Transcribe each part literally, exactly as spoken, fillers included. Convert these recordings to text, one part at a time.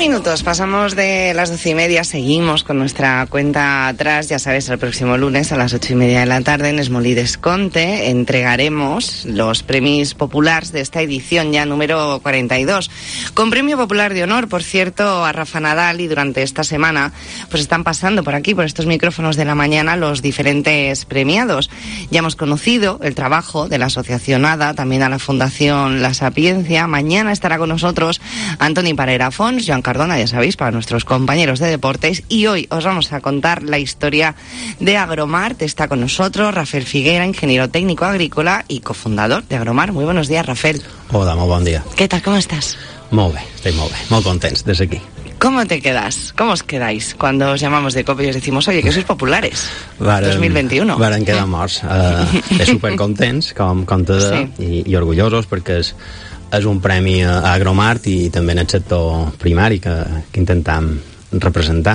minutos, pasamos de las doce y media, seguimos con nuestra cuenta atrás. Ya sabes, el próximo lunes a las ocho y media de la tarde en Esmolí Desconte entregaremos los premios populares de esta edición ya número cuarenta y dos. Con premio popular de honor, por cierto, a Rafa Nadal, y durante esta semana pues están pasando por aquí, por estos micrófonos de la mañana, los diferentes premiados. Ya hemos conocido el trabajo de la Asociación ADA, también a la Fundación La Sapiencia. Mañana estará con nosotros Antoni Parera Fons, Joan Cardona, ya sabéis, para nuestros compañeros de deportes, y hoy os vamos a contar la historia de Agromart. Está con nosotros Rafael Figuera, ingeniero técnico agrícola y cofundador de Agromart. Muy buenos días, Rafael. Hola, muy buen día. ¿Qué tal? ¿Cómo estás? Molt bé, estic molt bé, molt contents des aquí. ¿Cómo te quedas? ¿Cómo os quedáis cuando os llamamos de COPE y os decimos, oye, que sois populares? Varen, dos mil veintiuno. Varen quedar morts. Uh, eh, supercontents, com, com te de, sí. i, i orgullosos, perquè és, és un premi a Agromart i també en el sector primari que, que intentam representar.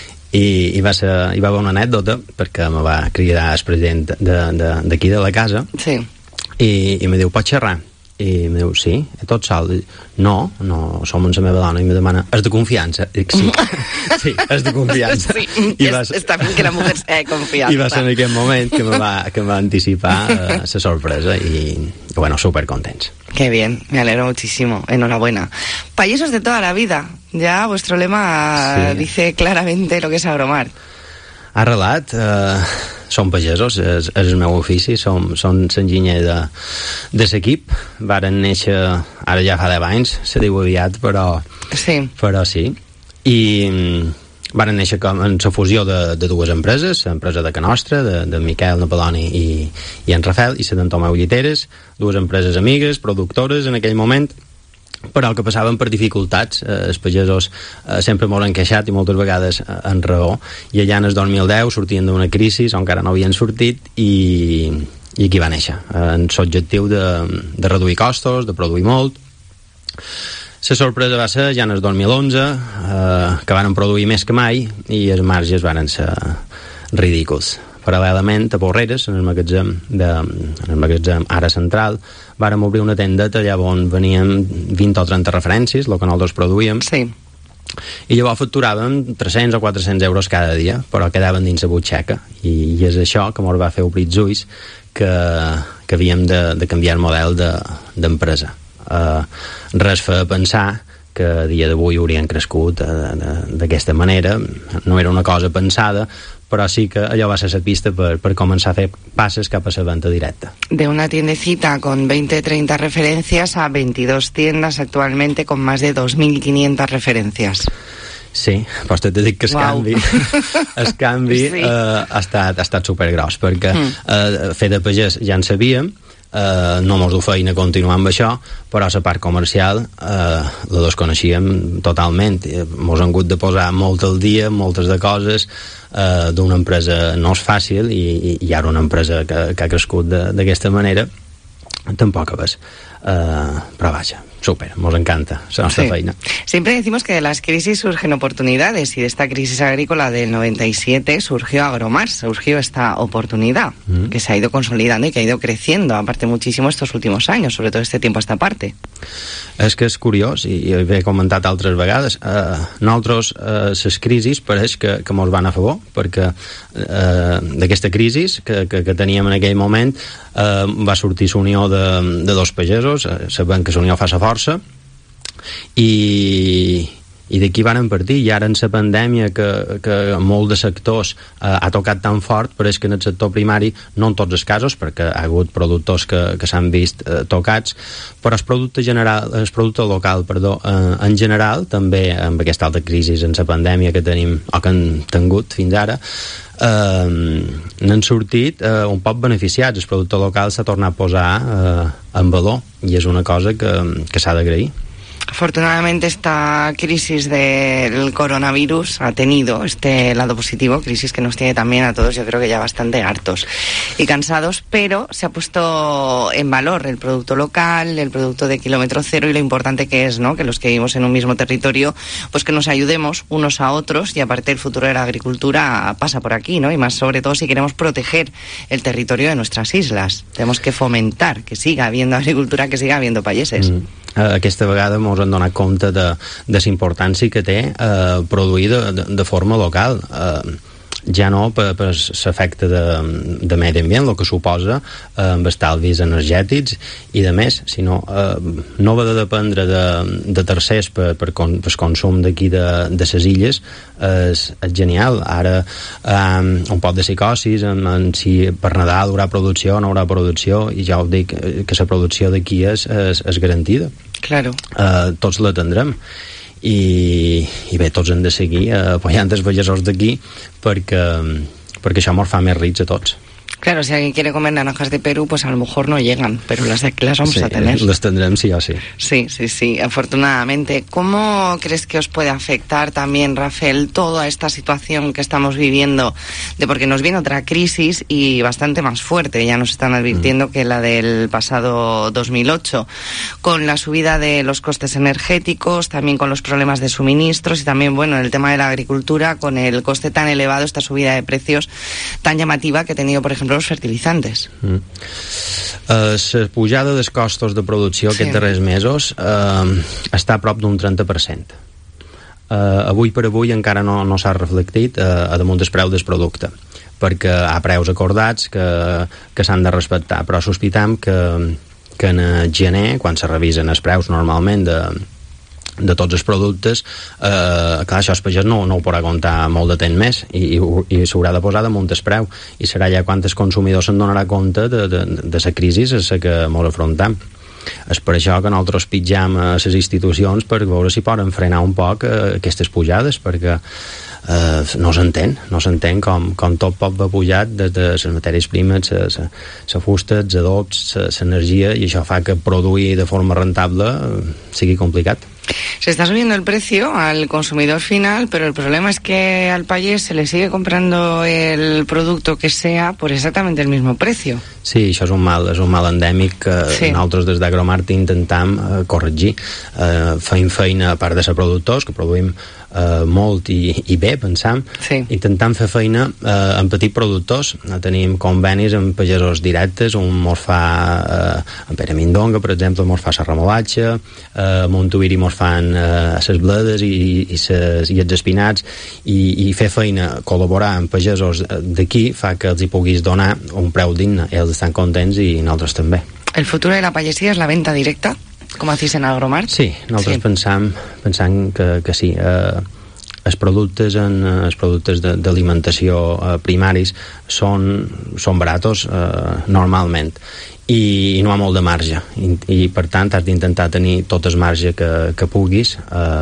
I, i va ser, hi va haver una anècdota, perquè me va cridar el president d'aquí de, de, de la casa, sí. i, i me diu, pots xerrar? I em diu, sí, tot sol. No, no, som amb la meva dona, i me demana, és de confiança? I dic, sí, sí, és de confiança. Sí, I va, es, està bien que la mujer sea de confiança. I va ser en aquell moment que me va, que me va anticipar la uh, sorpresa i, bueno, súper contents. Qué bien, me alegro muchísimo, enhorabuena. Payesos de toda la vida, ya vuestro lema sí. dice claramente lo que es Agromart. Arrelat, eh, som pagesos, és, és el meu ofici, som, som l'enginyer de, de l'equip. Varen néixer, ara ja fa deu anys, se diu aviat, però sí. però sí. I mm, varen néixer com en la fusió de, de dues empreses, l'empresa de Canostra, de, de Miquel Napoloni i, i en Rafael, i la d'en Tomeu Lliteres, dues empreses amigues, productores en aquell moment, però que passaven per dificultats. Eh, els pagesos eh, sempre molt han queixat i moltes vegades eh, en raó, i allà en el dos mil deu sortien d'una crisi on encara no havien sortit, i, i aquí va néixer eh, en l'objectiu de, de reduir costos, de produir molt. La sorpresa va ser ja en el dos mil onze, eh, que van produir més que mai i els marges van ser ridículs. Paral·lelament, a Porreres, en el magatzem, de, en el magatzem Ara Central, vàrem obrir una tendeta allà on venien vint o trenta referències, el que nosaltres produïem, sí. i llavors facturàvem tres-cents o quatre-cents euros cada dia, però quedaven dins la butxaca, i, i és això que ens va fer obrir els ulls que, que havíem de, de canviar el model de, d'empresa. Uh, res fa pensar que a dia d'avui haurien crescut uh, d'aquesta manera. No era una cosa pensada, però sí que allò va ser la pista per, per començar a fer passes cap a la venta directa. De una tiendecita con veinte treinta referencias a veintidós tiendas actualmente con más de dos mil quinientas referencias. Sí, doncs te dic que el wow. canvi, el canvi sí. eh, ha estat, ha estat supergros, perquè mm. eh, fer de pagès ja en sabíem, Uh, no mos du feina continuar amb això, però la part comercial uh, la desconeixíem totalment. Mos han hagut de posar molt al dia, moltes de coses. Uh, d'una empresa no és fàcil, i, i ara una empresa que, que ha crescut d'aquesta manera tampoc ves. Uh, però vaja, súper, nos encanta la nostra sí. feina. Siempre decimos que de las crisis surgen oportunidades, y de esta crisis agrícola del noventa y siete surgió Agromart, surgió esta oportunidad mm. que se ha ido consolidando y que ha ido creciendo, aparte muchísimo estos últimos años, sobre todo este tiempo a esta parte. És que és curiós, i he comentat altres vegades, eh, nosaltres eh, les crisis pareix que, que mos van a favor, perquè eh, d'aquesta crisi que, que, que teníem en aquell moment eh, va sortir l'unió de, de dos pagesos, eh, sabem que l'unió fa la força, i, i d'aquí varen partir. I ara en la pandèmia, que, que molt de sectors eh, ha tocat tan fort, però és que en el sector primari, no en tots els casos, perquè ha hagut productors que, que s'han vist eh, tocats, però el producte general, el producte local, perdó, eh, en general, també amb aquesta alta crisi en la pandèmia que tenim, o que hem tingut fins ara, eh, n'han sortit eh, un poc beneficiats. El producte local s'ha tornat a posar eh, en valor, i és una cosa que, que s'ha d'agrair. Afortunadamente esta crisis del coronavirus ha tenido este lado positivo, crisis que nos tiene también a todos, yo creo que ya bastante hartos y cansados, pero se ha puesto en valor el producto local, el producto de kilómetro cero, y lo importante que es, ¿no?, que los que vivimos en un mismo territorio, pues que nos ayudemos unos a otros, y aparte el futuro de la agricultura pasa por aquí, ¿no? Y más sobre todo si queremos proteger el territorio de nuestras islas. Tenemos que fomentar que siga habiendo agricultura, que siga habiendo payeses. Mm. eh, aquesta vegada ens hem donat compte de, de la importància que té eh, produir de, de, de forma local, eh, ja no per, per l'efecte de, de medi ambient, el que suposa eh, amb estalvis energètics i de més, sinó eh, no haver de dependre de, de tercers per, per, con, per consum d'aquí de, de les illes és, és genial. Ara eh, un pot de psicosis en, en si per Nadal hi haurà producció o no hi haurà producció, i ja us dic que la producció d'aquí és, és, és garantida. Claro. Eh, tots la tindrem. I, i bé, tots hem de seguir eh, apoyant els pagesos d'aquí perquè, perquè això ens fa més rics a tots. Claro, si alguien quiere comer naranjas de Perú, pues a lo mejor no llegan, pero las de aquí las vamos sí, a tener. Las tendremos sí o sí. Sí, sí, sí, afortunadamente. ¿Cómo crees que os puede afectar también, Rafael, toda esta situación que estamos viviendo? De porque nos viene otra crisis y bastante más fuerte, ya nos están advirtiendo mm. que la del pasado dos mil ocho, con la subida de los costes energéticos, también con los problemas de suministros y también, bueno, en el tema de la agricultura, con el coste tan elevado, esta subida de precios tan llamativa que ha tenido, por ejemplo, els fertilitzantes. Mm. Uh, la pujada dels costos de producció sí. aquests darrers mesos uh, està a prop d'un trenta per cent. Uh, avui per avui encara no, no s'ha reflectit uh, a damunt del preu del producte, perquè hi ha preus acordats que, que s'han de respectar, però sospitam que, que en gener, quan se revisen els preus normalment de de tots els productes, eh, clar, això el pagès no, no ho podrà comptar molt de temps més i, i, i s'haurà de posar damunt el preu, i serà ja quan els consumidors se'n donarà compte de, de, de la crisi a la que ens afrontem. És per això que nosaltres pitjam a les institucions per veure si poden frenar un poc eh, aquestes pujades, perquè eh, no s'entén, no s'entén com, com tot pot haver pujat des de les matèries primes, la fusta, els adobs, l'energia, i això fa que produir de forma rentable sigui complicat. Se está subiendo el precio al consumidor final, pero el problema es que al payés se le sigue comprando el producto que sea por exactamente el mismo precio. Sí, això és un mal, és un mal endèmic que sí. nosaltres des d'Agromart intentam eh, corregir. Eh, feim feina, a part de ser productors, que produïm eh, molt i, i bé, pensam, sí. intentam fer feina eh, amb petits productors. Tenim convenis amb pagesos directes, un mos fa eh, en Pere Mindonga, per exemple, mos fa la remolatge, eh, Montuïri mos fan eh, les bledes i, i, ses, i els espinats, i, i fer feina, col·laborar amb pagesos d'aquí fa que els hi puguis donar un preu digne. Ells estan contents i nosaltres també. ¿El futuro de la payesia es la venta directa, com hacéis en Agromart? Sí, nosaltres sí. pensam, pensam que, que sí. Eh, els productes, en, els productes d'alimentació eh, primaris són, són baratos eh, normalment, i, i no hi ha molt de marge, i, i per tant has d'intentar tenir tot el marge que, que puguis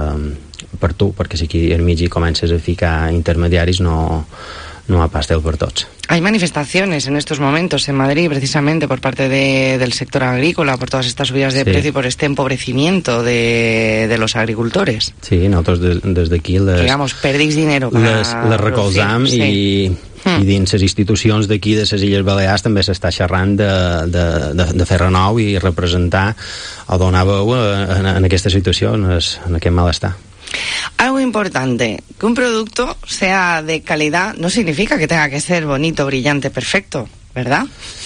eh, per tu, perquè si aquí al mig hi comences a ficar intermediaris no, no ha pastel per tots. Hay manifestaciones en estos momentos en Madrid, precisamente por parte de, del sector agrícola, por todas estas subidas de sí. precio y por este empobrecimiento de, de los agricultores. Sí, nosotros des d'aquí les... Digamos, perdéis dinero para... Les, les recolzam sí. i... Mm. I dins les institucions d'aquí de les Illes Balears també s'està xerrant de, de, de, de fer renou i representar o donar veu en, en aquesta situació, en, es, en aquest malestar. Algo importante, que un producto sea de calidad no significa que tenga que ser bonito, brillante, perfecto, ¿verdad?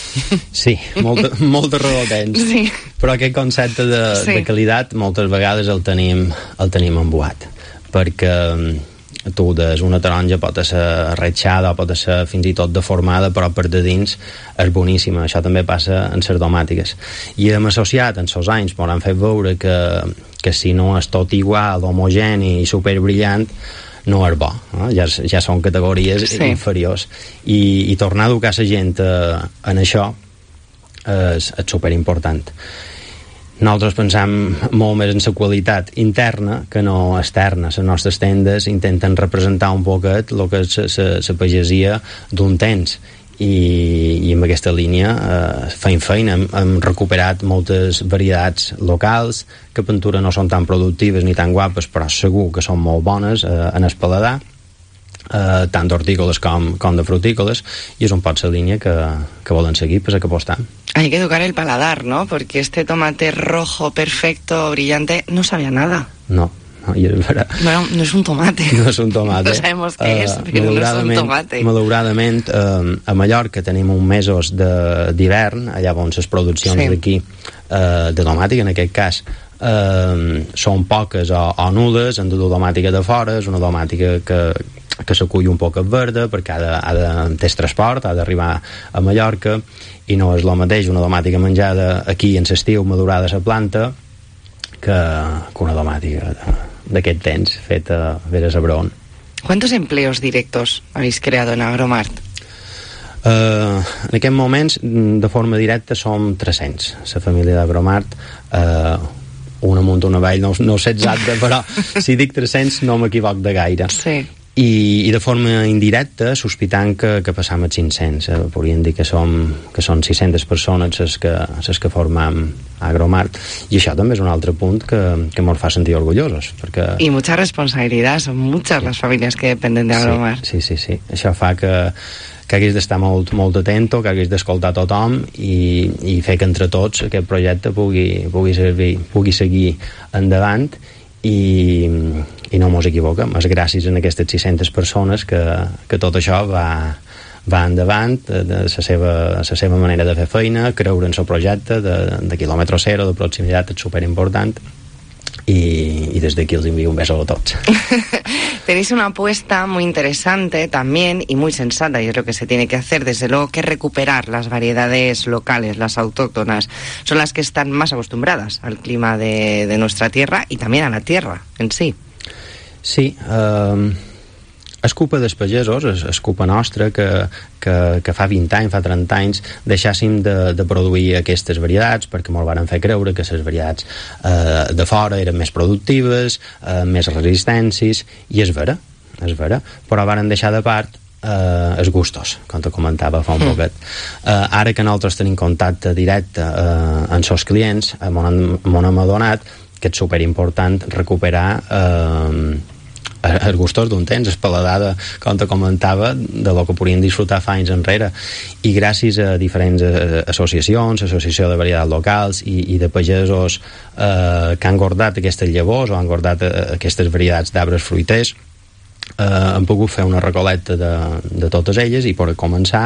Sí, molt, molt de raó tens. Sí. Però aquest concepte de, sí. de qualitat moltes vegades el tenim, el tenim embuat, perquè tu des una taronja pot ser arretxada o pot ser fins i tot deformada, però per de dins és boníssima. Això també passa en les domàtiques, i hem associat en els anys, però han fet veure que, que si no és tot igual, homogeni i superbrillant, no és bo, eh? ja, ja són categories sí. inferiors, i, i tornar a educar la gent eh, en això és, és superimportant. Nosaltres pensam molt més en la qualitat interna que no externa. Les nostres tendes intenten representar un poquet el que és la pagesia d'un temps, i, i amb aquesta línia eh, feim feina. Hem, hem recuperat moltes varietats locals que per natura no són tan productives ni tan guapes, però segur que són molt bones eh, en el paladar, eh, tant d'hortícoles com, com de frutícoles, i és un pot la línia que, que volen seguir per a que apostam. Hay que educar el paladar, ¿no? Porque este tomate rojo, perfecto, brillante, no sabía nada. No, no, i és vera. Bueno, no és un tomate. No és un tomate. No sabemos què uh, és, però no és un tomate. Malauradament, uh, a Mallorca tenim uns mesos d'hivern, allà on les produccions sí. d'aquí, uh, de tomàtic en aquest cas, eh, són poques o, o nules, han de dur domàtica de fora, és una domàtica que que s'acull un poc verda perquè ha de, ha de té transport, ha d'arribar a Mallorca, i no és el mateix una domàtica menjada aquí en l'estiu madurada a la planta que, que una domàtica d'aquest temps feta a Sabron. ¿Cuántos empleos directos habéis creado en Agromart? Uh, en aquests moments de forma directa som tres-cents, la família d'Agromart. uh, una munt una avall, no, no sé exacte, però si dic tres-cents no m'equivoc de gaire. Sí. I, i de forma indirecta, sospitant que, que passam a cinc-cents, eh, podríem dir que, som, que són sis-centes persones les que, les que formam Agromart, i això també és un altre punt que, que ens fa sentir orgullosos, perquè... Y mucha responsabilidad, son muchas las familias que dependen de Agromart. Sí, sí, sí, sí. Això fa que, que hagués d'estar molt, molt atento, que hagués d'escoltar tothom i, i fer que entre tots aquest projecte pugui, pugui, servir, pugui seguir endavant, i, i no mos equivoquem, és gràcies a aquestes sis-centes persones que, que tot això va, va endavant, de, de la seva, la seva manera de fer feina, creure en el projecte de, de quilòmetre zero, de proximitat, és superimportant, y, y desde aquí os envío un beso a todos. Tenéis una apuesta muy interesante también y muy sensata, y es lo que se tiene que hacer, desde luego, que recuperar las variedades locales, las autóctonas, son las que están más acostumbradas al clima de, de nuestra tierra y también a la tierra en sí. Sí, eh, és culpa dels pagesos, és, és culpa nostra que, que, que fa vint anys, fa trenta anys deixàssim de, de produir aquestes varietats, perquè molt varen fer creure que les varietats eh, de fora eren més productives, eh, més resistències, i és vera, és vera, però varen deixar de part eh, els gustos, com te comentava fa un mm. poquet. Eh, ara que nosaltres tenim contacte directe eh, amb els clients, eh, m'ho hem adonat que és superimportant recuperar eh, els gustos d'un temps, és paladada, com te comentava, de lo que podien disfrutar fa anys enrere, i gràcies a diferents associacions, associació de varietats locals i, i de pagesos eh, que han guardat aquestes llavors o han guardat eh, aquestes varietats d'arbres fruiters, eh, han pogut fer una recolecta de, de totes elles i poder començar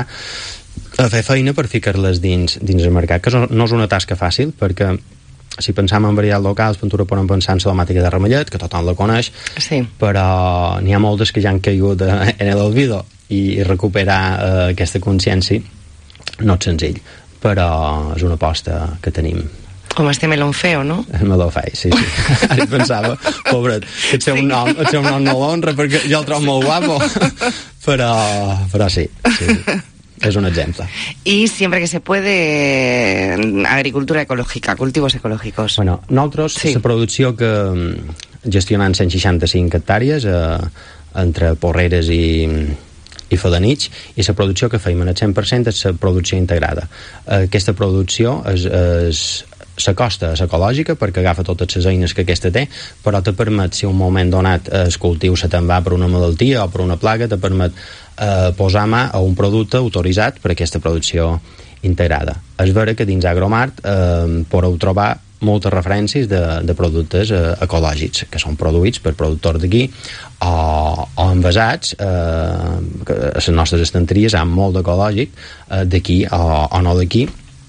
a fer feina per ficar-les dins, dins el mercat, que no és una tasca fàcil, perquè si pensam en varietats locals, Ventura podem pensar en la domàtica de Ramellet, que tothom la coneix, sí. Però n'hi ha moltes que ja han caigut en l'olvido, i recuperar eh, aquesta consciència no és senzill, però és una aposta que tenim. Com este melón feo, no? El meló feo, sí, sí. Ara pensava, pobret, que el seu nom, el seu nom no l'honra, perquè jo el trobo molt guapo, però, però sí, sí. Es un ejemplo. Y siempre que se puede, agricultura ecológica, cultivos ecológicos. Bueno, nosaltres, sí. La producció que gestionant cent seixanta-cinc hectàrees eh, entre porreres i, i fedanits, i la producció que feim en el cent per cent és la producció integrada. Aquesta producció és, és s'acosta a l'ecològica perquè agafa totes les eines que aquesta té, però te permet, si un moment donat el cultiu se te'n va per una malaltia o per una plaga, te permet eh, posar mà a un producte autoritzat per aquesta producció integrada. És vera que dins Agromart eh, podeu trobar moltes referències de, de productes eh, ecològics que són produïts per productors d'aquí o, o envasats eh, que a les nostres estanteries hi ha molt d'ecològic eh, d'aquí o, o no d'aquí.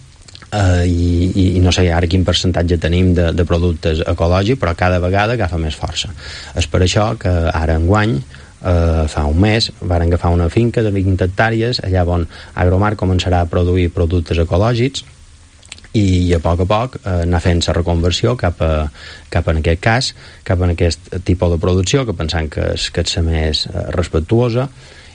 Uh, i, i no sé ara quin percentatge tenim de, de productes ecològics, però cada vegada agafa més força. És per això que ara enguany, uh, fa un mes, varen agafar una finca de vint hectàrees allà on Agromart començarà a produir productes ecològics i a poc a poc uh, anar fent la reconversió cap a, cap a en aquest cas, cap a aquest tipus de producció que pensant que és, que és la més uh, respectuosa,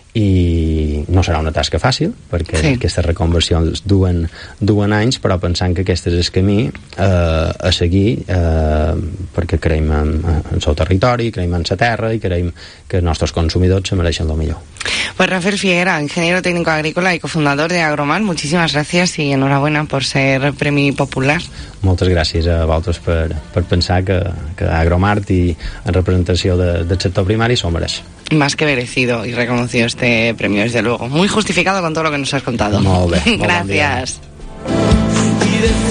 i no serà una tasca fàcil perquè sí. Aquestes reconversions duen, duen anys, però pensant que aquest és el camí eh, a seguir eh, perquè creiem en, en el seu territori, creiem en la terra i creiem que els nostres consumidors se mereixen el millor. Pues Rafael Figuera, ingeniero técnico agrícola y cofundador de Agromart, muchísimas gracias y enhorabuena por ser Premi Popular. Moltes gràcies a vosaltres per, per pensar que, que Agromart i en representació de, del sector primari s'ho mereix. Más que merecido y reconocido este premio, desde luego. Muy justificado con todo lo que nos has contado. Molt bé. Gracias. Molt bon dia.